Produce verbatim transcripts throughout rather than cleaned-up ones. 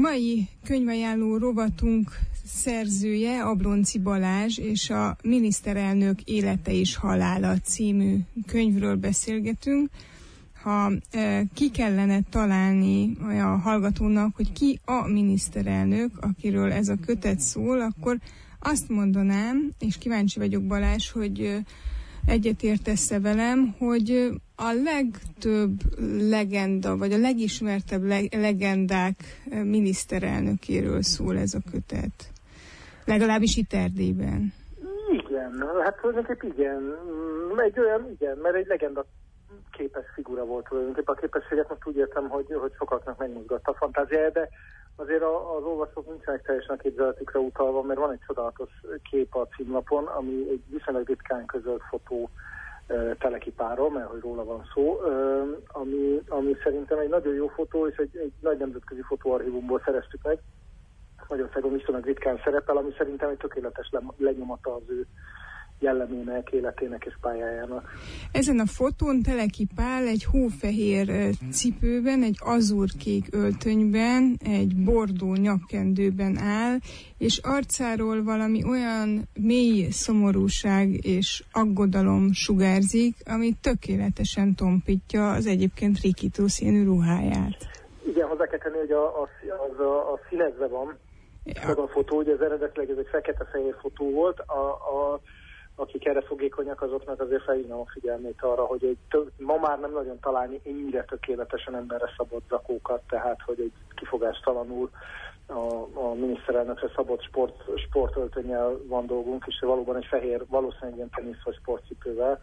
mai könyvajánló rovatunk szerzője Ablonczy Balázs, és a Miniszterelnök élete és halála című könyvről beszélgetünk. Ha e, ki kellene találni a hallgatónak, hogy ki a miniszterelnök, akiről ez a kötet szól, akkor azt mondanám, és kíváncsi vagyok, Balázs, hogy egyetértesz-e velem, hogy a legtöbb legenda, vagy a legismertebb leg- legendák miniszterelnökéről szól ez a kötet. Legalábbis itt Erdélyben. Igen, hát tulajdonképpen igen. Egy olyan, igen, mert egy legenda képes figura volt tulajdonképpen. A képességet most úgy értem, hogy, hogy sokaknak megmozgatta a fantáziája, de azért az olvasók nincsenek teljesen a képzeletükre utalva, mert van egy csodálatos kép a címlapon, ami egy viszonylag ritkán közölt fotó uh, Teleki-Pálról, mert hogy róla van szó, uh, ami, ami szerintem egy nagyon jó fotó, és egy, egy nagy nemzetközi fotóarchívumból szereztük meg. Magyarországon viszonylag ritkán szerepel, ami szerintem egy tökéletes lenyomata az ő jellemének, életének és pályájának. Ezen a fotón Teleki Pál egy hófehér cipőben, egy azurkék öltönyben, egy bordó nyakkendőben áll, és arcáról valami olyan mély szomorúság és aggodalom sugárzik, ami tökéletesen tompítja az egyébként rikító színű ruháját. Igen, hozzá kell tenni, hogy a, a, az a, a színezve van, ja. A fotó, ugye ez eredetileg ez egy fekete-fehér fotó volt, a, a akik erre fogékonyak, azoknak azért felhívnám a figyelmét arra, hogy egy tök, ma már nem nagyon találni ennyire tökéletesen emberre szabott zakókat, tehát hogy egy kifogástalanul a, a miniszterelnökre szabott sport, sportöltönnyel van dolgunk, és valóban egy fehér, valószínűleg ilyen tenisz vagy sportcipővel,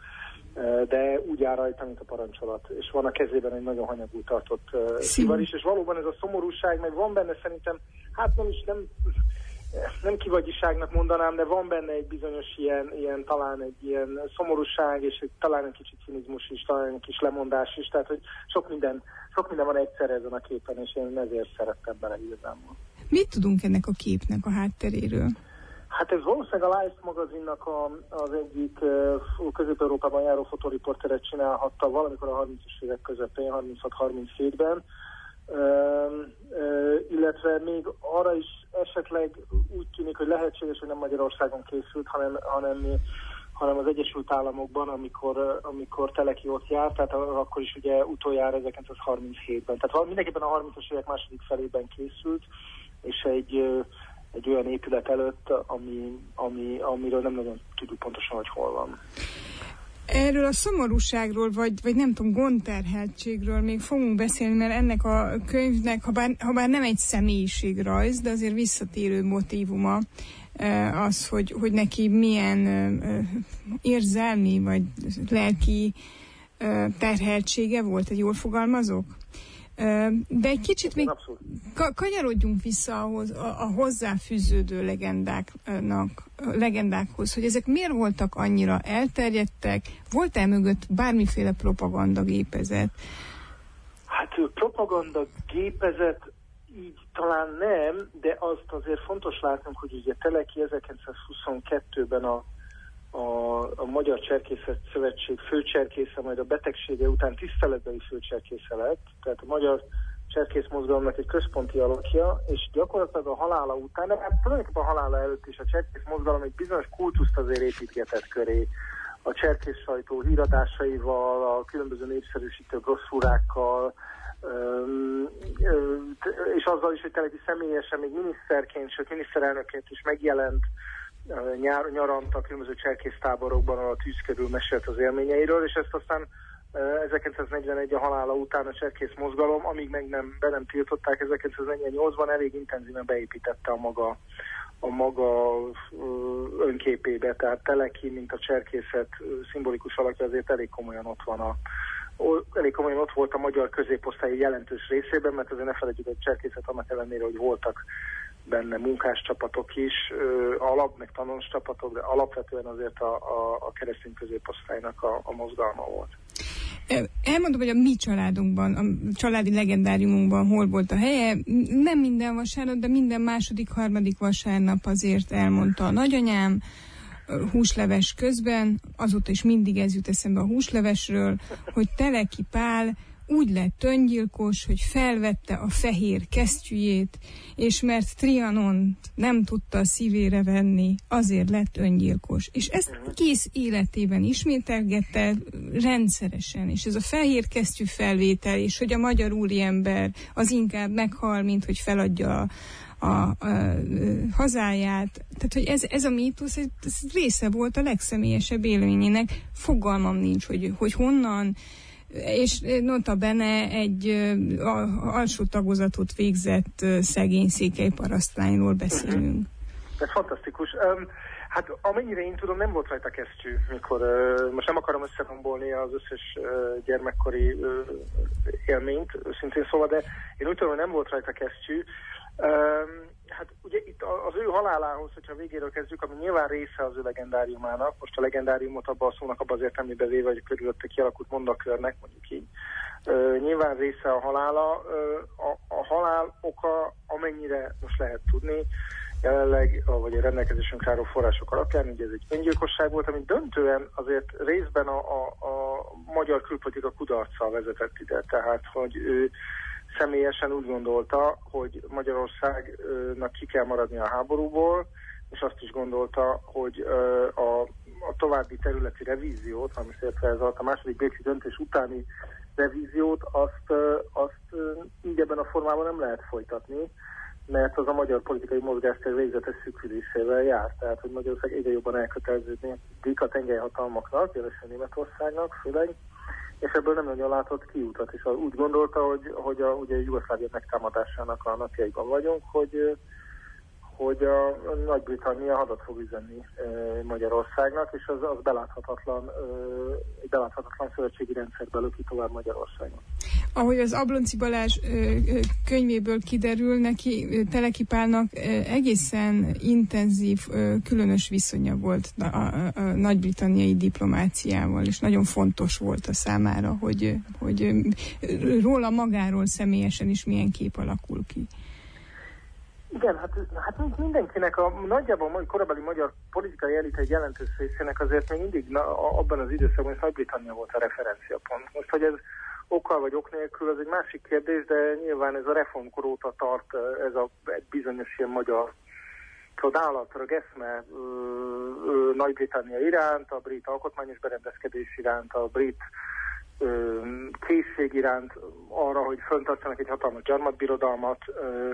de úgy áll rajta, mint a parancsolat. És van a kezében egy nagyon hanyagul tartott szivar is, és valóban ez a szomorúság, meg van benne szerintem, hát nem is nem... nem kivagyiságnak mondanám, de van benne egy bizonyos ilyen, ilyen talán egy ilyen szomorúság, és egy, talán egy kicsit cinizmus is, talán egy kis lemondás is, tehát hogy sok minden, sok minden van egyszerre ezen a képen, és én ezért szerettem bele igazából. Mit tudunk ennek a képnek a hátteréről? Hát ez valószínűleg a Life magazinnak a, az egyik uh, Közép-Európában járó fotóriporteret csinálhatta valamikor a harmincas évek közepén, harminchat harminchétben, Uh, uh, illetve még arra is esetleg úgy tűnik, hogy lehetséges, hogy nem Magyarországon készült, hanem, hanem, hanem az Egyesült Államokban, amikor, amikor Teleki ott járt, tehát akkor is ugye utoljára ezerkilencszázharminchétben. Tehát mindenképpen a harmincas évek második felében készült, és egy, egy olyan épület előtt, ami, ami, amiről nem nagyon tudjuk pontosan, hogy hol van. Erről a szomorúságról, vagy, vagy nem tudom, gondterheltségről még fogunk beszélni, mert ennek a könyvnek, ha bár, ha bár nem egy személyiségrajz, de azért visszatérő motívuma az, hogy, hogy neki milyen érzelmi, vagy lelki terheltsége volt, hogy jól fogalmazok? De egy kicsit még ka- kanyarodjunk vissza ahhoz, a, a hozzáfűződő legendáknak, legendákhoz, hogy ezek miért voltak annyira elterjedtek, volt-e mögött bármiféle propagandagépezet? Hát propagandagépezet így talán nem, de azt azért fontos látnunk, hogy ugye Teleki ezerkilencszázhuszonkettőben a A, a Magyar Cserkészet Szövetség főcserkésze, majd a betegsége után tiszteletbeli főcserkésze lett, tehát a Magyar Cserkész Mozgalomnak egy központi alakja, és gyakorlatilag a halála után, de hát tulajdonképpen a halála előtt is a Cserkész Mozgalom egy bizonyos kultuszt azért építgetett köré. A cserkész sajtó híradásaival, a különböző népszerűsítő brosszúrákkal, öm, öm, és azzal is, hogy Teleki személyesen még miniszterként, sőt miniszterelnökként is megjelent, Nyár, nyarant a különböző cserkésztáborokban, a tűz körül mesélt az élményeiről, és ezt aztán ezerkilencszáznegyvenegy a halála után a cserkész mozgalom, amíg meg nem, be nem tiltották, ezerkilencszáznegyvennyolcban elég intenzíven beépítette a maga, a maga önképébe, tehát Teleki, mint a cserkészet szimbolikus alakja, azért elég komolyan ott van a elég komolyan ott volt a magyar középosztály jelentős részében, mert azért ne felejtjük, hogy a cserkészet annak ellenére, hogy voltak benne munkáscsapatok is, ö, alap, meg tanulós csapatok, de alapvetően azért a, a, a keresztény középosztálynak a, a mozgalma volt. Elmondom, hogy a mi családunkban, a családi legendáriumunkban hol volt a helye. Nem minden vasárnap, de minden második, harmadik vasárnap azért elmondta a nagyanyám, húsleves közben, azóta is mindig ez jut eszembe a húslevesről, hogy Teleki Pál úgy lett öngyilkos, hogy felvette a fehér kesztyűjét, és mert Trianont nem tudta a szívére venni, azért lett öngyilkos. És ezt kész életében ismételgette rendszeresen, és ez a fehér kesztyű felvétel, és hogy a magyar úriember az inkább meghal, mint hogy feladja a A, a, a hazáját. Tehát, hogy ez, ez a mítosz, ez, ez része volt a legszemélyesebb élményének. Fogalmam nincs, hogy, hogy honnan, és nota bene egy a, alsó tagozatot végzett szegény székely parasztlányról beszélünk. Ez fantasztikus. Um, hát amennyire én tudom, nem volt rajta kesztyű, mikor, uh, most nem akarom összerombolni az összes uh, gyermekkori uh, élményt, szintén szóval, de én úgy tudom, hogy nem volt rajta kesztyű. Um, hát ugye itt az ő halálához, hogyha végéről kezdjük, ami nyilván része az ő legendáriumának, most a legendáriumot abban a szónak abban az értelmében véve, hogy körülötte kialakult mondakörnek, mondjuk így. Uh, nyilván része a halála. Uh, a, a halál oka, amennyire most lehet tudni, jelenleg, vagy a rendelkezésünkre álló források alapján, ugye ez egy öngyilkosság volt, ami döntően azért részben a, a, a magyar külpolitika kudarccal vezetett ide. Tehát, hogy ő személyesen úgy gondolta, hogy Magyarországnak ki kell maradni a háborúból, és azt is gondolta, hogy a, a további területi revíziót, ami értve ez a második bécsi döntés utáni revíziót, azt, azt így ebben a formában nem lehet folytatni, mert az a magyar politikai mozgástér végzetes szűkülésével jár. Tehát, hogy Magyarország egyre jobban elköteleződik a tengelyhatalmaknak, jelesül Németországnak főleg, és ebből nem nagyon látott kiutat, és úgy gondolta, hogy, hogy a, ugye a Jugoszlávia megtámadásának a napjaiban vagyunk, hogy, hogy a Nagy-Britannia hadat fog üzenni e, Magyarországnak, és az, az beláthatatlan, e, egy beláthatatlan szövetségi rendszerbe löki tovább Magyarországon. Ahogy az Ablonczy Balázs könyvéből kiderül, neki Teleki Pálnak egészen intenzív, különös viszonya volt a, a, a nagy-britanniai diplomáciával, és nagyon fontos volt a számára, hogy, hogy róla magáról személyesen is milyen kép alakul ki. Igen, hát, hát mindenkinek a nagyjából a korabeli magyar politikai elit egy jelentős részének azért még mindig na, abban az időszakban Nagy-Britannia volt a referenciapont. Most, hogy ez okkal vagy ok nélkül, az egy másik kérdés, de nyilván ez a reformkor óta tart, ez a egy bizonyos ilyen magyar csodálat, rögeszme Nagy-Britannia iránt, a brit alkotmányos berendezkedés iránt, a brit ö, készség iránt arra, hogy föntartsanak egy hatalmas gyarmatbirodalmat, ö,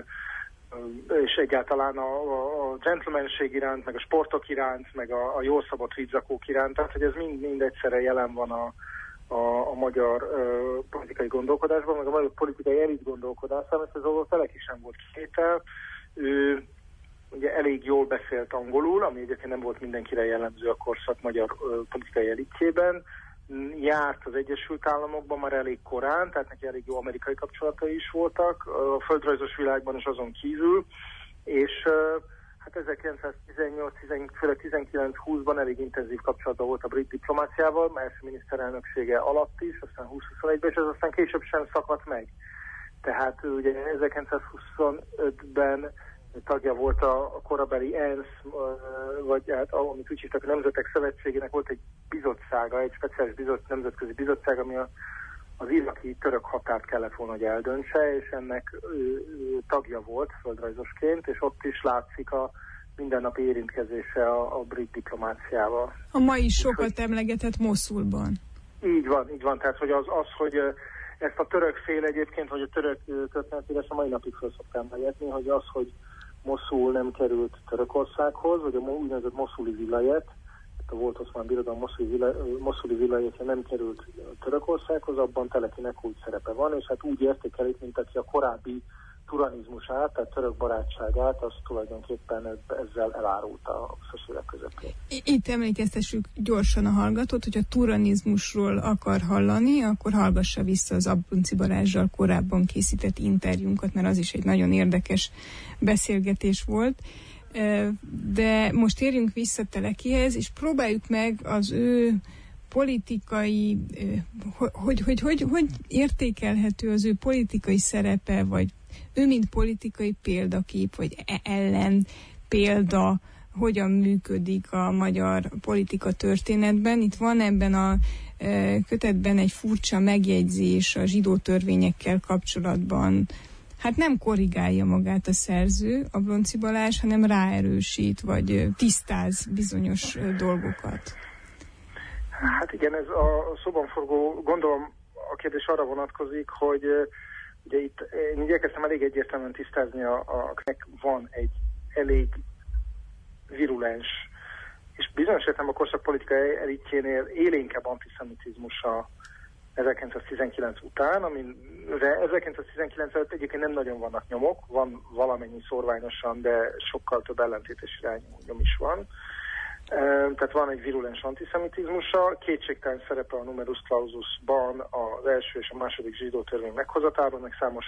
és egyáltalán a, a, a gentlemanség iránt, meg a sportok iránt, meg a, a jól szabott vízzakók iránt, tehát hogy ez mind, mind egyszerre jelen van a, a, a magyar uh, politikai gondolkodásban, meg a magyar politikai elit gondolkodásban, mert ez a Teleki sem volt kivétel. Ő ugye elég jól beszélt angolul, ami egyébként nem volt mindenkire jellemző a korszak magyar uh, politikai elitjében. Járt az Egyesült Államokban már elég korán, tehát neki elég jó amerikai kapcsolatai is voltak, a földrajzos világban is azon kívül, és hát ezerkilencszáztizennyolc tizenkilenc-húszban elég intenzív kapcsolatban volt a brit diplomáciával, már első miniszterelnöksége alatt is, aztán húsz-huszonegyben, és ez aztán később sem szakadt meg. Tehát ugye ezerkilencszázhuszonötben tagja volt a korabeli ENSZ, vagy hát, amit úgy hívtak, a Nemzetek Szövetségének volt egy bizottsága, egy speciális bizot, nemzetközi bizottság, ami a, az iraki török határt kellett volna, hogy eldöntse, és ennek ő, ő, tagja volt földrajzosként, és ott is látszik a mindennapi érintkezése a, a brit diplomáciával. A ma is sokat hogy, emlegetett Moszulban. Így van, így van, tehát hogy az, az hogy ezt a török fél egyébként, vagy a török történetírás a mai napig föl szoktam emlegetni, hogy az, hogy Moszul nem került Törökországhoz, vagy a úgynevezett moszuli vilajet, a volt oszmán birodalom moszuli vilajetje nem került Törökországhoz, abban Telekinek úgy szerepe van, és hát úgy értékelik, mint aki a korábbi turanizmusát, tehát török barátságát, az tulajdonképpen ezzel elárulta a huszas évek közepén. Itt emlékeztessük gyorsan a hallgatót, hogy a turanizmusról akar hallani, akkor hallgassa vissza az Ablonczy Balázssal korábban készített interjúnkat, mert az is egy nagyon érdekes beszélgetés volt. De most térjünk vissza Telekihez, és próbáljuk meg az ő politikai, hogy, hogy, hogy, hogy értékelhető az ő politikai szerepe, vagy ő mint politikai példakép, vagy ellen példa, hogyan működik a magyar politika történetben. Itt van ebben a kötetben egy furcsa megjegyzés a zsidó törvényekkel kapcsolatban. Hát nem korrigálja magát a szerző, Ablonczy Balázs, hanem ráerősít, vagy tisztáz bizonyos dolgokat. Hát igen, ez a szóban forgó, gondolom a kérdés arra vonatkozik, hogy ugye itt én igyekeztem elég egyértelműen tisztázni, a, a, van egy elég virulens, és bizonyos értelemben a korszak politikai elitjénél élénkebb antiszemitizmusa ezerkilencszáztizenkilenc után, amire ezerkilencszáztizenkilenc előtt egyébként nem nagyon vannak nyomok, van valamennyi szórványosan, de sokkal több ellentétes irányú nyom is van. Tehát van egy virulens antiszemitizmusa, kétségtelen szerepe a numerus claususban az első és a második zsidó törvény meghozatában, meg számos,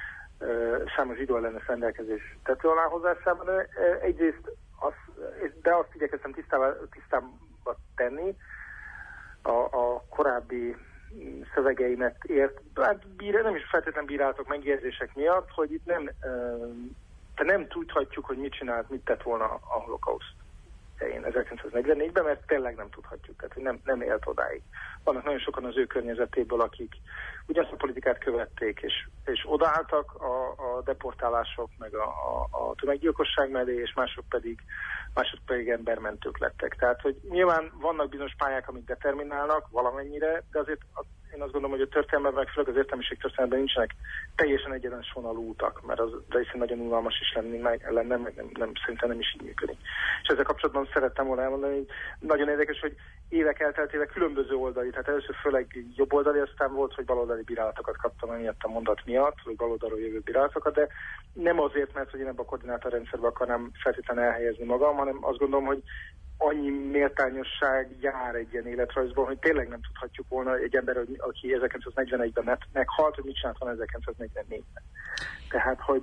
számos zsidó ellenes rendelkezés tető aláhozásában. Egyrészt az, de azt igyekeztem tisztába tenni a, a korábbi szövegeimet ért, hát bír, nem is feltétlenül bírálatok, megjegyzések miatt, hogy itt nem, te nem tudhatjuk, hogy mit csinált, mit tett volna a holokauszt én ezerkilencszáznegyvennégyben, mert tényleg nem tudhatjuk, tehát nem, nem élt odáig. Vannak nagyon sokan az ő környezetéből, akik ugyanazt a politikát követték, és, és odaálltak a, a deportálások, meg a, a, a tömeggyilkosság mellé, és mások pedig, mások pedig embermentők lettek. Tehát, hogy nyilván vannak bizonyos pályák, amik determinálnak valamennyire, de azért én azt gondolom, hogy a történelemben, meg főleg az értelmiség történelemben nincsenek teljesen egyenes vonalú utak, mert az részén nagyon unalmas is lenni, meg, lenne, meg nem, nem, szerintem nem is így működik. És ezzel kapcsolatban szerettem volna elmondani, hogy nagyon érdekes, hogy évek elteltével különböző oldali, tehát először főleg jobb oldali, aztán volt, hogy baloldali bírálatokat kaptam emiatt a mondat miatt, vagy baloldalról jövő bírálatokat, de nem azért, mert hogy én ebben a koordinátorrendszerben akarnám feltétlenül elhelyezni magam, hanem azt gondolom, hogy annyi méltányosság jár egy ilyen életrajzban, hogy tényleg nem tudhatjuk volna egy ember, aki ezerkilencszáznegyvenegyben meghalt, hogy mit csinált volna ezerkilencszáznegyvennégyben. Tehát, hogy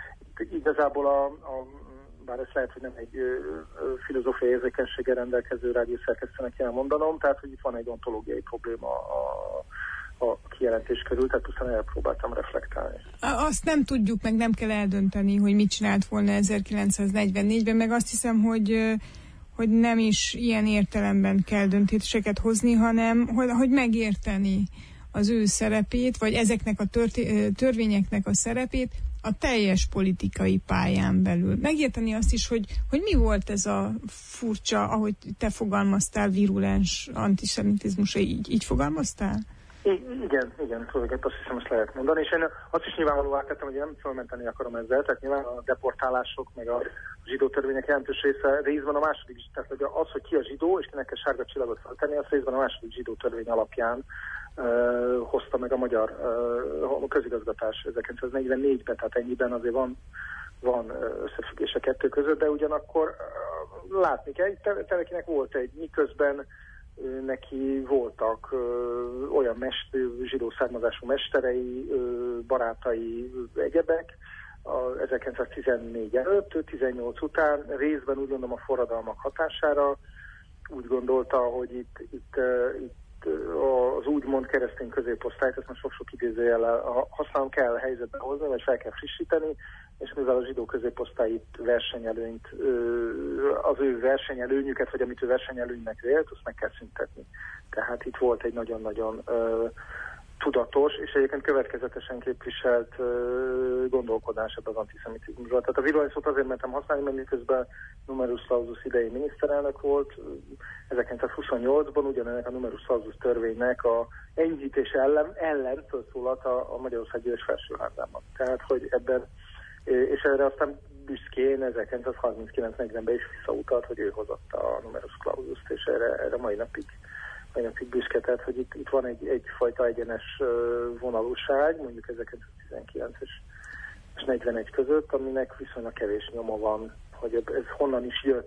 igazából a, a bár ez lehet, hogy nem egy filozófiai érzékenységgel rendelkező rádiószerkesztőnek kell mondanom, tehát, hogy itt van egy ontológiai probléma a, a kijelentés körül, tehát pusztán elpróbáltam reflektálni. Azt nem tudjuk, meg nem kell eldönteni, hogy mit csinált volna ezerkilencszáznegyvennégyben, meg azt hiszem, hogy hogy nem is ilyen értelemben kell döntéseket hozni, hanem hogy, hogy megérteni az ő szerepét, vagy ezeknek a tört- törvényeknek a szerepét a teljes politikai pályán belül. Megérteni azt is, hogy, hogy mi volt ez a furcsa, ahogy te fogalmaztál, virulens antiszemitizmus, így, így fogalmaztál? I- igen, igen, főleg azt hiszem, ezt lehet mondani, és én azt is nyilvánvalóvá tettem, hogy nem fölmenteni akarom ezzel, tehát nyilván a deportálások, meg a zsidó törvények jelentős része részben a második, tehát az, hogy ki a zsidó, és kinek kell sárga csillagot feltenni, az részben a második zsidó törvény alapján uh, hozta meg a magyar uh, közigazgatás ezerkilencszáznegyvennégyben, tehát ennyiben azért van, van összefüggés a kettő között, de ugyanakkor uh, látni kell, hogy Telekinek volt egy, miközben neki voltak ö, olyan mest, zsidó származású mesterei, ö, barátai, egyebek, a ezerkilencszáztizennégy előtt, tizennyolc után, részben úgy gondolom a forradalmak hatására úgy gondolta, hogy itt, itt, itt az úgymond keresztény középosztályt, ezt most sok-sok idézőjellel használom, kell helyzetbe hozni, vagy fel kell frissíteni, és mivel a zsidó középosztály itt versenyelőnyt, az ő versenyelőnyüket, vagy amit ő versenyelőnynek vélt, azt meg kell szüntetni. Tehát itt volt egy nagyon-nagyon tudatos, és egyébként következetesen képviselt gondolkodás ebben az antiszemitizmusról. Tehát a virulens szót azért mertem használni, mert miközben numerus clausus idei miniszterelnök volt, ezerkilencszázhuszonnyolcban ugyanennek a numerus clausus törvénynek a enyhítése ellen, ellen felszólalt a, a Magyarország Győrs Felsőházában. Tehát, hogy ebben, és erre aztán büszkén ezerkilencszázharminckilenc-negyvenben is visszautalt, hogy ő hozott a numerus clausust, és erre, erre mai napig napig büszke, tehát, hogy itt, itt van egy, egyfajta egyenes vonalúság, mondjuk ezerkilencszáztizenkilenc és, és negyvenegy között, aminek viszonylag kevés nyoma van, hogy ez honnan is jött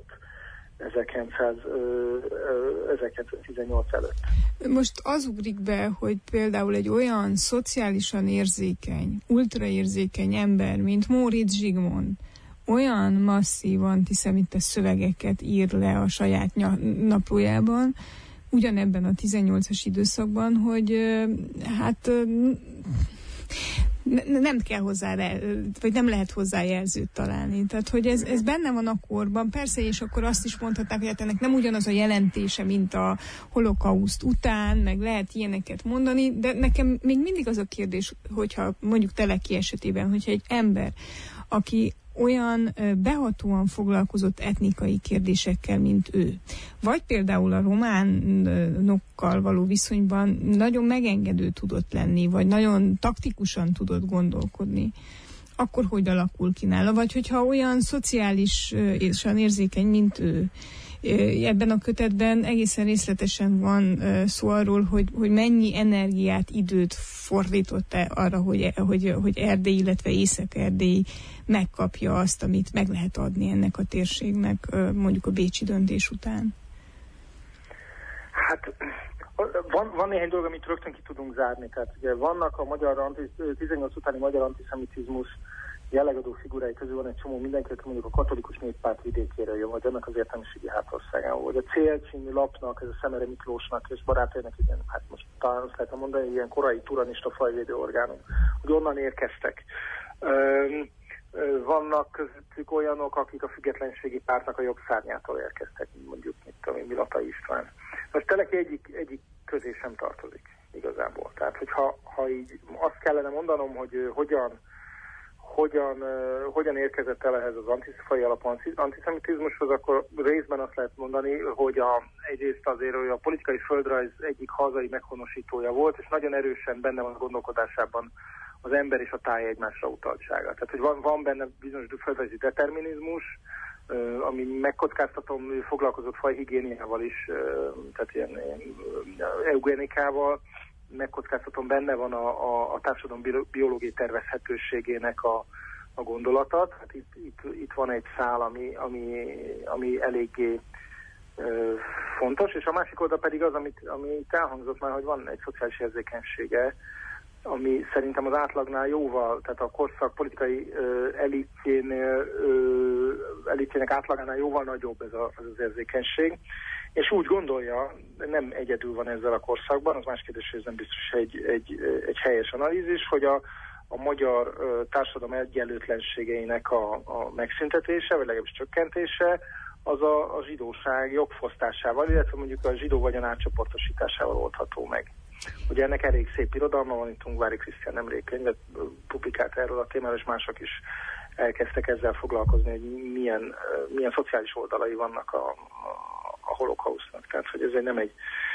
ezerkilencszáztizennyolc előtt. Most az ugrik be, hogy például egy olyan szociálisan érzékeny, ultraérzékeny ember, mint Móricz Zsigmond, olyan masszív antiszemita szövegeket ír le a saját naplójában, ugyanebben a tizennyolcas időszakban, hogy hát ne, nem kell hozzá, vagy nem lehet hozzá jelzőt találni. Tehát, hogy ez, ez benne van a korban. Persze, és akkor azt is mondhatnák, hogy hát ennek nem ugyanaz a jelentése, mint a holokauszt után, meg lehet ilyeneket mondani, de nekem még mindig az a kérdés, hogyha mondjuk Teleki esetében, hogyha egy ember, aki olyan behatóan foglalkozott etnikai kérdésekkel, mint ő. Vagy például a románokkal való viszonyban nagyon megengedő tudott lenni, vagy nagyon taktikusan tudott gondolkodni. Akkor hogy alakul ki nála? Vagy hogyha olyan szociális és olyan érzékeny, mint ő. Ebben a kötetben egészen részletesen van szó arról, hogy, hogy mennyi energiát, időt fordított arra, hogy, hogy, hogy Erdély, illetve Észak-Erdély megkapja azt, amit meg lehet adni ennek a térségnek, mondjuk a bécsi döntés után. Hát van, van néhány dolog, amit rögtön ki tudunk zárni. Tehát ugye vannak a magyar anti, tizennyolc utáni magyar antiszemitizmus jellegadó figurái közül van egy csomó mindenki, aki mondjuk a katolikus néppárt vidékére jön, vagy ennek az értelmiségi hátországán, vagy a Cél című lapnak, ez a Szemere Miklósnak és barátainak, igen, hát most talán azt lehet mondani, ilyen korai turanista fajvédő orgánum, hogy onnan érkeztek. Üm, vannak közöttük olyanok, akik a függetlenségi pártnak a jobb szárnyától érkeztek, mondjuk mint a Milata István. Most Teleki egyik, egyik közé sem tartozik igazából. Tehát, hogyha ha így azt kellene mondanom, hogy hogyan Hogyan, uh, hogyan érkezett el ehhez az antiszfai alapú antiszemitizmushoz, akkor részben azt lehet mondani, hogy a, egyrészt azért hogy a politikai földrajz egyik hazai meghonosítója volt, és nagyon erősen benne van a gondolkodásában az ember és a táj egymásra utaltsága. Tehát, hogy van, van benne bizonyos földrajzi determinizmus, uh, ami megkockáztatom, foglalkozott fajhigiéniával is, uh, tehát ilyen, ilyen uh, eugenikával, megkockáztatom, benne van a, a, a társadalom biológiai tervezhetőségének a, a gondolata. Hát itt, itt, itt van egy szál, ami, ami, ami eléggé ö, fontos, és a másik oldal pedig az, amit, ami itt elhangzott már, hogy van egy szociális érzékenysége, ami szerintem az átlagnál jóval, tehát a korszak politikai ö, elitjénél, ö, elitjének átlagánál jóval nagyobb ez, a, ez az érzékenység. És úgy gondolja, nem egyedül van ezzel a korszakban, az más kérdés, hogy ez nem biztos egy, egy, egy helyes analízis, hogy a, a magyar ö, társadalom egyenlőtlenségeinek a, a megszüntetése, vagy legalábbis csökkentése, az a, a zsidóság jogfosztásával, illetve mondjuk a zsidó vagyon átcsoportosításával oldható meg. Ugye ennek elég szép irodalma van, itt Ungvári Krisztián nemrég könyvet publikált erről a témáról, és mások is elkezdtek ezzel foglalkozni, hogy milyen, milyen szociális oldalai vannak a, a, a holokausznak. Tehát, hogy ez nem egy,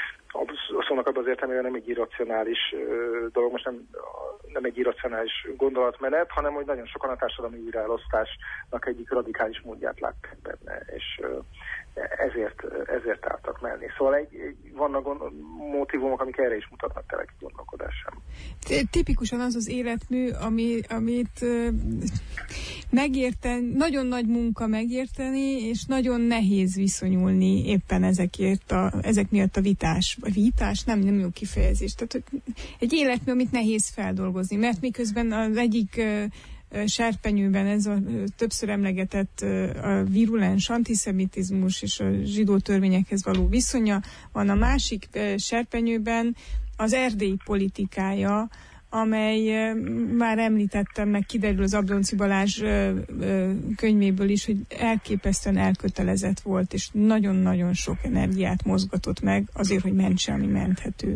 a szónak abban az értelmében nem egy irracionális ö, dolog, most nem, nem egy irracionális gondolatmenet, hanem hogy nagyon sokan a társadalmi újraelosztásnak egyik radikális módját látták benne, és ö, ezért, ezért álltak mellé. Szóval egy, egy, vannak gond, motivumok, amik erre is mutatnak Teleki gondolkodásán. Tipikusan az az életmű, ami, amit uh, megérteni, nagyon nagy munka megérteni, és nagyon nehéz viszonyulni éppen ezekért a, ezek miatt a vitás, vagy vitás, nem, nem jó kifejezés. Tehát hogy egy életmű, amit nehéz feldolgozni, mert miközben az egyik uh, serpenyőben ez a többször emlegetett a virulens antiszemitizmus és a zsidó törvényekhez való viszonya, van a másik serpenyőben az erdélyi politikája, amely már említettem, meg kiderül az Ablonczy Balázs könyvéből is, hogy elképesztően elkötelezett volt, és nagyon-nagyon sok energiát mozgatott meg azért, hogy mentse, ami menthető.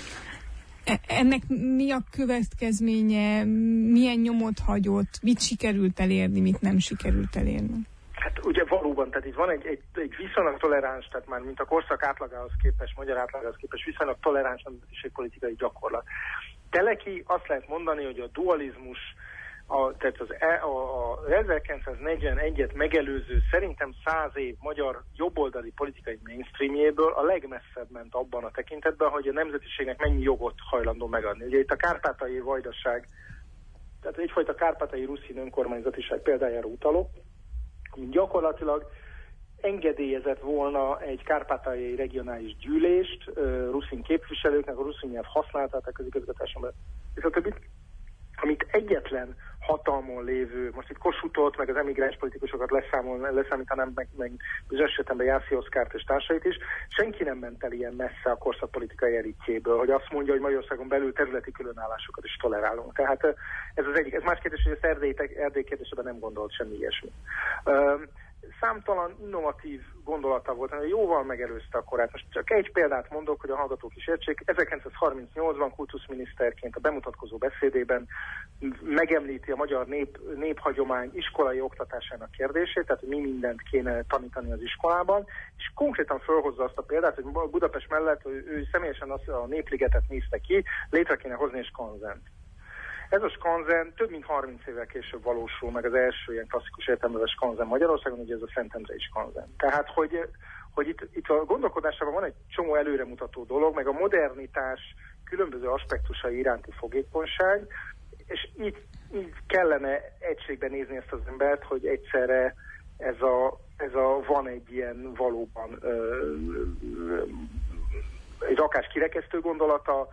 Ennek mi a következménye, milyen nyomot hagyott, mit sikerült elérni, mit nem sikerült elérni? Hát ugye valóban, tehát itt van egy, egy, egy viszonylag toleráns, tehát már mint a korszak átlagához képest, magyar átlagához képest viszonylag toleráns nemzetiségpolitikai gyakorlat. Teleki azt lehet mondani, hogy a dualizmus, a, tehát az e, a, a ezerkilencszáznegyvenegyet megelőző szerintem száz év magyar jobboldali politikai mainstreamjéből a legmesszebb ment abban a tekintetben, hogy a nemzetiségnek mennyi jogot hajlandó megadni. Ugye itt a kárpátaljai vajdaság, tehát egyfajta kárpátaljai ruszin önkormányzatiság példájára utalok, ami gyakorlatilag engedélyezett volna egy kárpátaljai regionális gyűlést ruszin képviselőknek, a ruszin nyelv használatát a közigazgatásban, és a többi, amit egyetlen hatalmon lévő, most itt Kossuthot, meg az emigráns politikusokat leszámol, leszámítanám, meg, meg bizonyos esetemben Jászai Oszkárt és társait is, senki nem ment el ilyen messze a korszakpolitikai elitjéből, hogy azt mondja, hogy Magyarországon belül területi különállásokat is tolerálunk. Tehát ez az egyik. Ez más kérdés, hogy ezt Erdély, Erdély kérdésében nem gondolt semmi ilyesmi. Számtalan innovatív gondolata volt, ami jóval megelőzte a korát. Most csak egy példát mondok, hogy a hallgatók is értsék. ezerkilencszázharmincnyolcban kultuszminiszterként a bemutatkozó beszédében megemlíti a magyar nép, néphagyomány iskolai oktatásának kérdését, tehát mi mindent kéne tanítani az iskolában, és konkrétan felhozza azt a példát, hogy Budapest mellett hogy ő személyesen azt a Népligetet nézte ki, létre kéne hozni egy skanzent. Ez a skanzen több mint harminc évvel később valósul meg az első ilyen klasszikus értelmezett skanzen Magyarországon, ugye ez a Szentendrei skanzen. Tehát, hogy, hogy itt, itt a gondolkodásában van egy csomó előremutató dolog, meg a modernitás különböző aspektusai iránti fogékonyság, és így, így kellene egységben nézni ezt az embert, hogy egyszerre ez a, ez a van egy ilyen valóban ö, ö, egy rakás kirekesztő gondolata,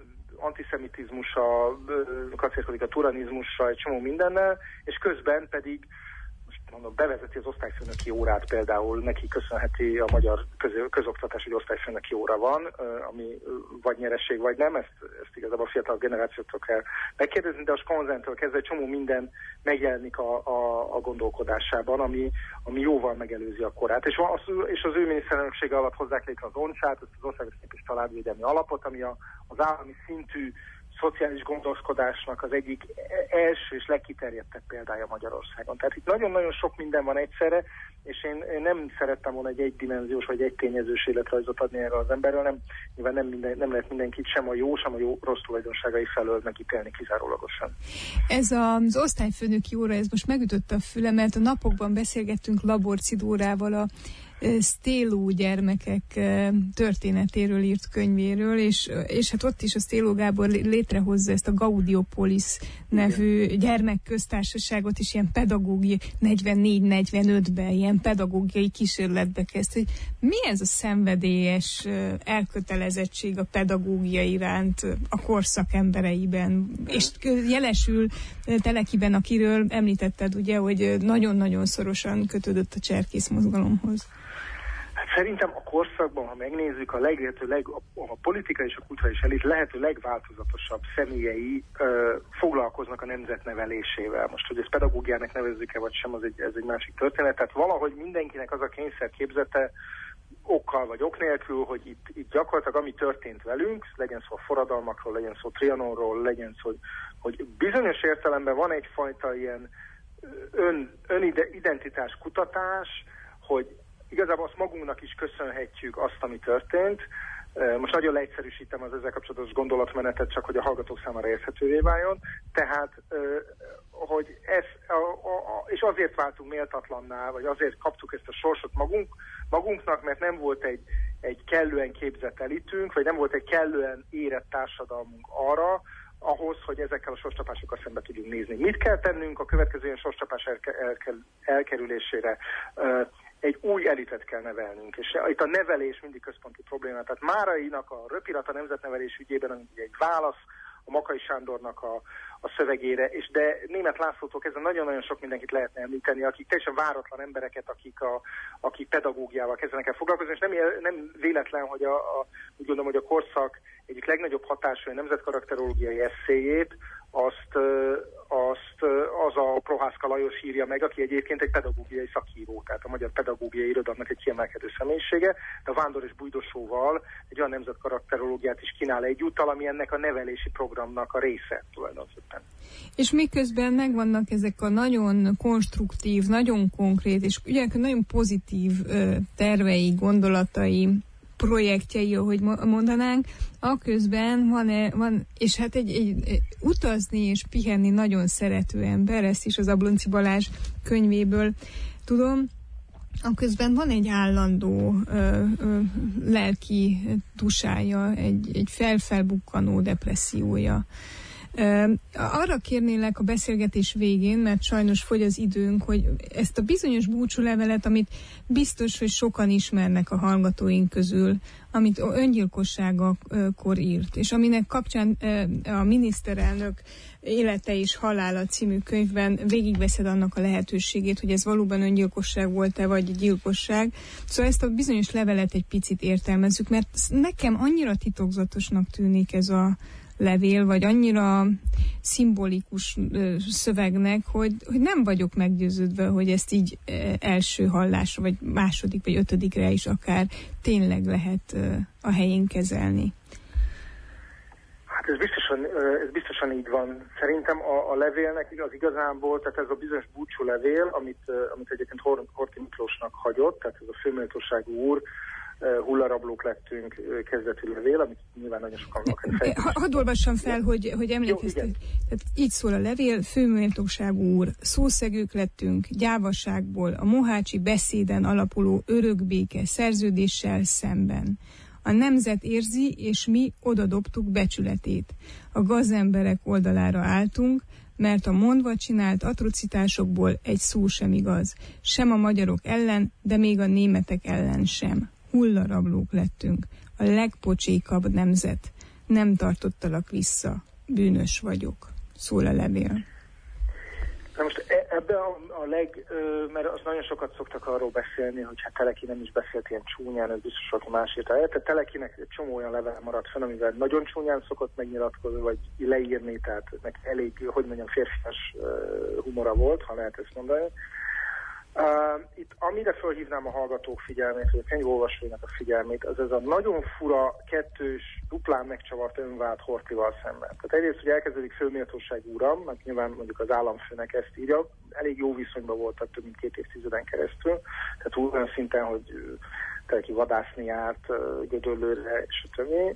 antiszemitizmusa, kacérkodik a turanizmussal, egy csomó mindennel, és közben pedig most mondom, bevezeti az osztályfőnöki órát például, neki köszönheti a magyar köz, közoktatás, hogy osztályfőnöki óra van, ami vagy nyereség, vagy nem, ezt, ezt igazából a fiatal generációtól kell megkérdezni, de a skanzentől kezdve egy csomó minden megjelenik a, a, a gondolkodásában, ami, ami jóval megelőzi a korát. És az, és az ő miniszterelnöksége alatt hozzák létre az oncsát, ezt az Országos Nép és Családvédelmi Alapot, ami a, az állami szintű szociális gondoskodásnak az egyik első és legkiterjedtebb példája Magyarországon. Tehát itt nagyon-nagyon sok minden van egyszerre, és én, én nem szerettem volna egy egydimenziós vagy egytényezős életrajzot adni erre az emberről, nem, nyilván nem, minden, nem lehet mindenkit sem a jó, sem a jó rossz tulajdonságai felől megítélni kizárólagosan. Ez az osztályfőnöki óra, ez most megütötte a fülemet, a napokban beszélgettünk Laborczy Dórával a Sztéló gyermekek történetéről írt könyvéről, és, és hát ott is a Sztéló Gábor létrehozza ezt a Gaudiopolis nevű igen. gyermekköztársaságot, és ilyen pedagógiai, negyvennégy negyvenötben ilyen pedagógiai kísérletbe kezd, hogy mi ez a szenvedélyes elkötelezettség a pedagógia iránt a korszak embereiben, és jelesül Telekiben, akiről említetted, ugye, hogy nagyon-nagyon szorosan kötődött a cserkész mozgalomhoz. Szerintem a korszakban, ha megnézzük, a lehető leg, a, a politika és a kulturális elit lehető legváltozatosabb személyei ö, foglalkoznak a nemzet nevelésével. Most, hogy ezt pedagógiának nevezzük-e vagy sem, az egy, ez egy másik történet. Tehát valahogy mindenkinek az a kényszer képzete, okkal vagy ok nélkül, hogy itt, itt gyakorlatilag ami történt velünk, legyen szó a forradalmakról, legyen szó Trianonról, legyen szó, hogy, hogy bizonyos értelemben van egyfajta ilyen ön, önidentitás kutatás, hogy igazából azt magunknak is köszönhetjük azt, ami történt. Most nagyon leegyszerűsítem az ezzel kapcsolatos gondolatmenetet, csak hogy a hallgatók számára érthetővé váljon. Tehát, hogy ez, és azért váltunk méltatlanná, vagy azért kaptuk ezt a sorsot magunk, magunknak, mert nem volt egy, egy kellően képzett elitünk, vagy nem volt egy kellően érett társadalmunk arra, ahhoz, hogy ezekkel a sorscsapásokkal szembe tudjunk nézni. Mit kell tennünk a következő ilyen sorscsapás elke, elke, elkerülésére? Egy új elitet kell nevelnünk, és itt a nevelés mindig központi probléma. Tehát Márainak a röpirat a nemzetnevelés ügyében, ami egy válasz a Makay Sándornak a, a szövegére, és de Németh Lászlótól kezdve nagyon-nagyon sok mindenkit lehetne említeni, akik teljesen váratlan embereket, akik, a, akik pedagógiával kezdenek el foglalkozni, és nem, nem véletlen, hogy a, a, úgy gondolom, hogy a korszak egyik legnagyobb hatású nemzetkarakterológiai eszéjét, azt, azt az a Prohászka Lajos írja meg, aki egyébként egy pedagógiai szakíró, tehát a magyar pedagógiai irodalomnak egy kiemelkedő személyisége, de Vándor és Bújdosóval egy olyan nemzetkarakterológiát is kínál egyúttal, ami ennek a nevelési programnak a része tulajdonképpen. És miközben megvannak ezek a nagyon konstruktív, nagyon konkrét, és ugye nagyon pozitív tervei, gondolatai, projektjei, ahogy mondanánk, aközben van, van és hát egy, egy, egy utazni és pihenni nagyon szerető ember, ezt is az Ablonczy Balázs könyvéből tudom, aközben van egy állandó ö, ö, lelki tusája, egy, egy felfelbukkanó depressziója. Arra kérnélek a beszélgetés végén, mert sajnos fogy az időnk, hogy ezt a bizonyos búcsúlevelet, amit biztos, hogy sokan ismernek a hallgatóink közül, amit öngyilkosságakor írt, és aminek kapcsán a miniszterelnök Élete és halála című könyvben végigveszed annak a lehetőségét, hogy ez valóban öngyilkosság volt-e, vagy gyilkosság. Szóval ezt a bizonyos levelet egy picit értelmezzük, mert nekem annyira titokzatosnak tűnik ez a levél, vagy annyira szimbolikus ö, szövegnek, hogy, hogy nem vagyok meggyőződve, hogy ezt így ö, első hallásra, vagy második, vagy ötödikre is akár tényleg lehet ö, a helyén kezelni. Hát ez biztosan, ez biztosan így van. Szerintem a, a levélnek az igazából, tehát ez a bizonyos búcsú levél, amit, amit egyébként Horthy Miklósnak hagyott, tehát ez a főméltóságú úr, hullarablók lettünk kezdetű levél, amit nyilván nagyon sokan akarnak. Hadd olvassam fel, hogy, hogy emlékeztek. Tehát így szól a levél: főméltóságú úr, szószegők lettünk, gyávaságból a mohácsi beszéden alapuló örökbéke szerződéssel szemben. A nemzet érzi, és mi odadobtuk becsületét. A gazemberek oldalára álltunk, mert a mondva csinált atrocitásokból egy szó sem igaz. Sem a magyarok ellen, de még a németek ellen sem. Hullarablók lettünk. A legpocsékabb nemzet. Nem tartottalak vissza. Bűnös vagyok. Szól a levél. Na most ebben a, a leg, mert az nagyon sokat szoktak arról beszélni, hogy hát Teleki nem is beszélt ilyen csúnyán, ez biztos valaki más írta el. Tehát Telekinek egy csomó olyan level maradt fenn, amivel nagyon csúnyán szokott megnyilatkozni, vagy leírni, tehát neki elég, hogy mondjam, férfias humora volt, ha lehet ezt mondani. Uh, itt amire felhívnám a hallgatók figyelmét, vagy a könyvolvasóinak a figyelmét, az ez a nagyon fura, kettős, duplán megcsavart önvált Horthyval szemben. Tehát egyrészt, hogy elkezdődik főméltóságú uram, mert nyilván mondjuk az államfőnek ezt írja, elég jó viszonyban voltak több mint két évtizeden keresztül, tehát olyan szinten, hogy Teleki vadászni járt, Gödöllőre, és a többi.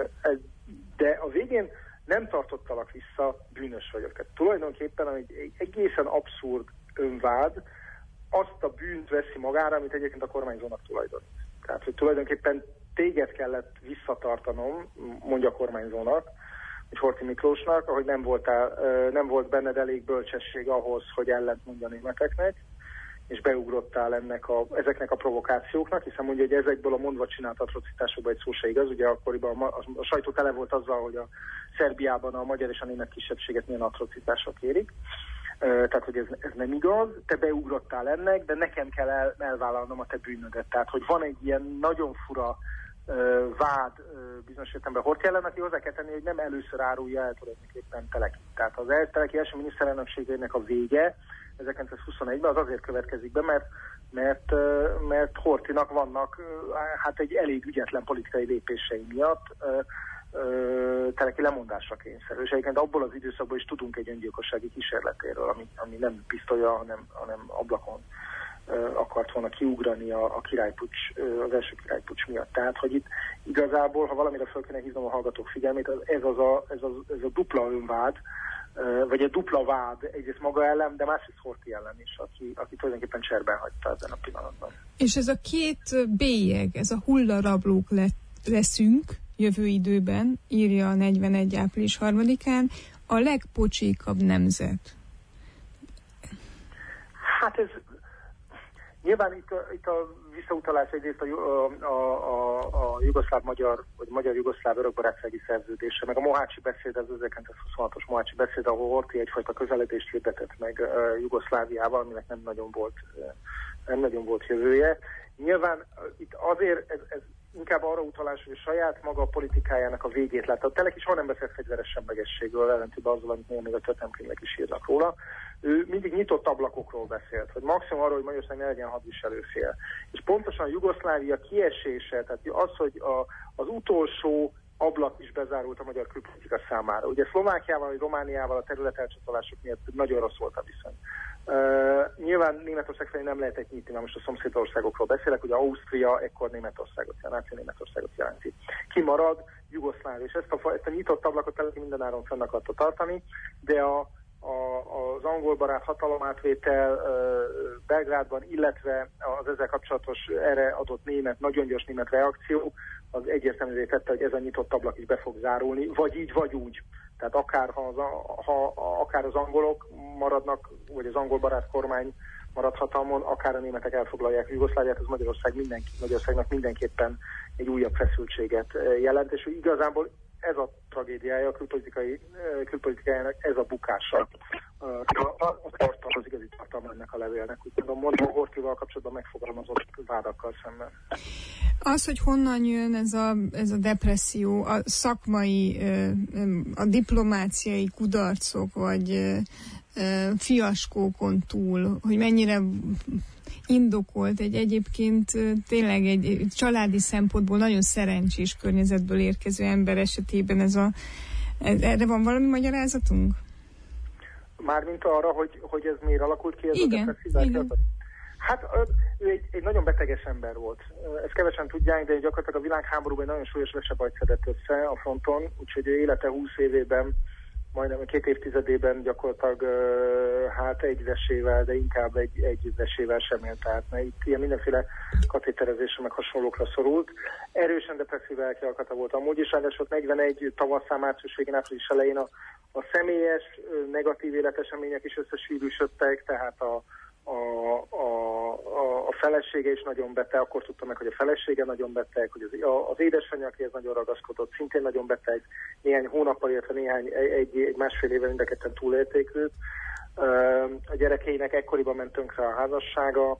De a végén nem tartottalak vissza, bűnös vagyok. Tehát tulajdonképpen egy egészen abszurd önvád, azt a bűnt veszi magára, amit egyébként a kormányzónak tulajdonít. Tehát, hogy tulajdonképpen téged kellett visszatartanom, mondja a kormányzónak, vagy Horthy Miklósnak, ahogy nem, voltál, nem volt benned elég bölcsesség ahhoz, hogy ellent mondja a németeknek, és beugrottál ennek a, ezeknek a provokációknak, hiszen mondja, hogy ezekből a mondva csinált atrocitásokban egy szó se igaz. Ugye akkoriban a, a, a sajtó tele volt azzal, hogy a Szerbiában a magyar és a német kisebbséget milyen atrocitások érik. Tehát, hogy ez, ez nem igaz, te beugrottál ennek, de nekem kell el, elvállalnom a te bűnödet. Tehát, hogy van egy ilyen nagyon fura uh, vád uh, bizonyos értelemben Horthy ellen, aki hozzá kell tenni, hogy nem először árulja el tulajdonképpen Teleki. Tehát az el, Teleki első miniszterelnökségének a vége ezerkilencszázhuszonegyben az azért következik be, mert, mert, uh, mert Horthynak vannak uh, hát egy elég ügyetlen politikai lépései miatt uh, Teleki lemondásra kényszerül. És egyébként abból az időszakból is tudunk egy öngyilkossági kísérletéről, ami, ami nem pisztolya, hanem, hanem ablakon uh, akart volna kiugrani a, a királypucs, uh, az első királypucs miatt. Tehát, hogy itt igazából, ha valamire fel kéne hívnom a hallgatók figyelmét, az, ez, az a, ez, az, ez a dupla önvád, uh, vagy a dupla vád egyrészt maga ellen, de másrészt Horthy ellen is, aki, aki tulajdonképpen cserben hagyta ebben a pillanatban. És ez a két bélyeg, ez a hullarablók leszünk jövő időben, írja a negyvenegy április harmadikán, a legpocsékabb nemzet. Hát ez nyilván itt a, itt a visszautalás egyrészt a, a, a, a jugoszláv-magyar, vagy magyar-jugoszláv örökbarátsági szerződése, meg a mohácsi beszéd, az ezerkilencszázhuszonhatos mohácsi beszéd, ahol Horthy egyfajta közeledést hirdetett meg uh, Jugoszláviával, aminek nem nagyon volt, uh, nem nagyon volt jövője. Nyilván uh, itt azért ez, ez inkább arra utalás, hogy a saját maga a politikájának a végét látta. A Teleki soha nem beszélt fegyveres semlegességről, ellentétben azzal, amit néha még a történelemkönyvek is írnak róla. Ő mindig nyitott ablakokról beszélt, hogy maximum arról, hogy Magyarország ne legyen hadviselőfél. És pontosan Jugoszlávia kiesése, tehát az, hogy a, az utolsó ablak is bezárult a magyar külpolitika számára. Ugye Szlovákiával vagy Romániával a területelcsatolások miatt nagyon rossz volt a viszony. Uh, nyilván Németország felé nem lehetett nyitni, mert most a szomszédországokról beszélek, ugye Ausztria ekkor Németországot, a náci Németországot jelenti. Kimarad Jugoszlávia, és ezt a, ezt a nyitott ablakot Teleki mindenáron fenn akarta tartani, de a, a, az angol barát hatalomátvétel uh, Belgrádban, illetve az ezzel kapcsolatos erre adott német, nagyon gyors német reakció, az egyértelművé tette, hogy ez a nyitott ablak is be fog zárulni, vagy így, vagy úgy. Tehát akár, ha az, ha, akár az angolok maradnak, vagy az angol barát kormány marad hatalmon, akár a németek elfoglalják Jugoszláviát, az Magyarország mindenki, Magyarországnak mindenképpen egy újabb feszültséget jelent, és igazából ez a tragédiája a külpolitikai, külpolitikájának, ez a bukása. A, a tartalma, az igazi tartalma ennek a levélnek. Úgy tudom, mondom, Horthyval kapcsolatban megfogalmazott vádakkal szemben. Az, hogy honnan jön ez a, ez a depresszió, a szakmai, a diplomáciai kudarcok, vagy fiaskókon túl, hogy mennyire indokolt egy egyébként tényleg egy családi szempontból nagyon szerencsés környezetből érkező ember esetében ez a... Erre van valami magyarázatunk? Mármint arra, hogy, hogy ez miért alakult ki? Ez igen, a depresszió? Hát ő egy, egy nagyon beteges ember volt. Ezt kevesen tudják, de gyakorlatilag a világháborúban egy nagyon súlyos vesebajt szedett össze a fronton, úgyhogy ő élete húsz évében, majdnem két évtizedében gyakorlatilag hát egy vesével, de inkább egy, egy vesével sem élt át. Mert itt ilyen mindenféle katéterezésre meg hasonlókra szorult. Erősen depresszív lelkialkata volt amúgy is, ráadásul negyvenegy tavasszal, március végén, április elején a, a személyes, negatív életesemények is összesűrűsödtek, tehát a A, a, a, a felesége is nagyon beteg, akkor tudta meg, hogy a felesége nagyon beteg, hogy az, a, az édesanyja, akihez nagyon ragaszkodott, szintén nagyon beteg, néhány hónappal, illetve néhány, egy, egy másfél éve mind a ketten túlélték őt. A gyerekeinek ekkoriban ment tönkre a házassága.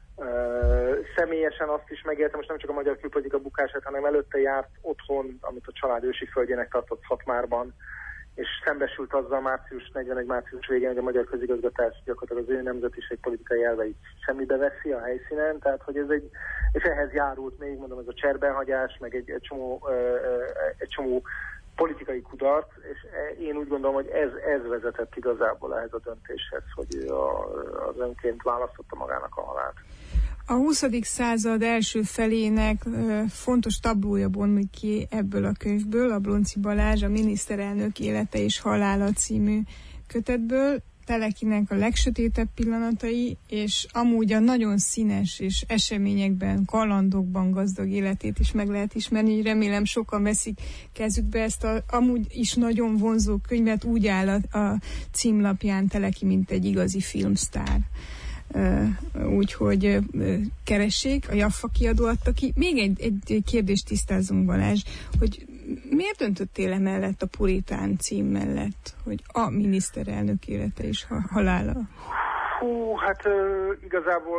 Személyesen azt is megéltem, most nem csak a magyar külpolitika bukását, hanem előtte járt otthon, amit a család ősi földjének tartott Szatmárban, és szembesült azzal március negyvenegy március végén, hogy a magyar közigazgatás gyakorlatilag az ő nemzetiség politikai elveit semmibe veszi a helyszínen, tehát hogy ez egy, és ehhez járult még, mondom, ez a cserbenhagyás, meg egy, egy, csomó, egy csomó politikai kudarc, és én úgy gondolom, hogy ez, ez vezetett igazából ehhez a döntéshez, hogy ő a, az önként választotta magának a halált. A huszadik század első felének fontos tablója bomlik ki ebből a könyvből, a Blonczy Balázs, a Miniszterelnök élete és halála című kötetből. Telekinek a legsötétebb pillanatai, és amúgy a nagyon színes és eseményekben, kalandokban gazdag életét is meg lehet ismerni. Remélem sokan veszik kezükbe ezt a amúgy is nagyon vonzó könyvet, úgy áll a, a címlapján Teleki, mint egy igazi filmsztár. Uh, úgyhogy uh, keressék, a Jaffa kiadó adta ki. Még egy, egy kérdést tisztázunk, Balázs, hogy miért döntöttél emellett a puritán cím mellett, hogy a miniszterelnök élete és halála? Hú, hát uh, igazából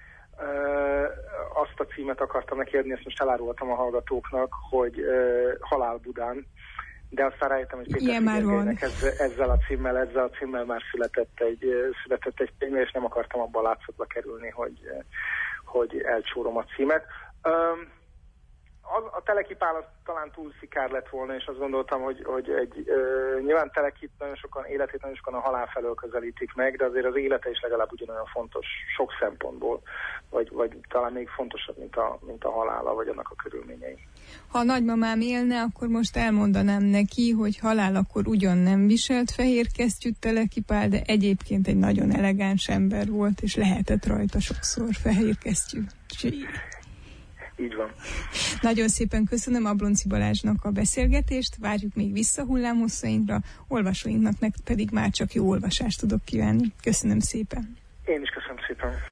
uh, azt a címet akartam neki adni, ezt most elárultam a hallgatóknak, hogy uh, Halál Budán, de aztán rájöttem, hogy Péter Figyelgének ezzel, ezzel a címmel, ezzel a címmel már született egy, született egy könyv, és nem akartam abban látszatba kerülni, hogy, hogy elcsórom a címet. Um, a, a Teleki Pál talán túl szikár lett volna, és azt gondoltam, hogy, hogy egy, uh, nyilván Telekit nagyon sokan, életét nagyon sokan a halál felől közelítik meg, de azért az élete is legalább ugyanolyan fontos sok szempontból, vagy, vagy talán még fontosabb, mint a, mint a halála, vagy annak a körülményei. Ha a nagymamám élne, akkor most elmondanám neki, hogy halálakor ugyan nem viselt fehér kesztyűt Teleki Pál, de egyébként egy nagyon elegáns ember volt, és lehetett rajta sokszor fehér kesztyű. Így van. Nagyon szépen köszönöm a Blonczy Balázsnak a beszélgetést, várjuk még vissza hullámhosszainkra, olvasóinknak pedig már csak jó olvasást tudok kívánni. Köszönöm szépen. Én is köszönöm szépen.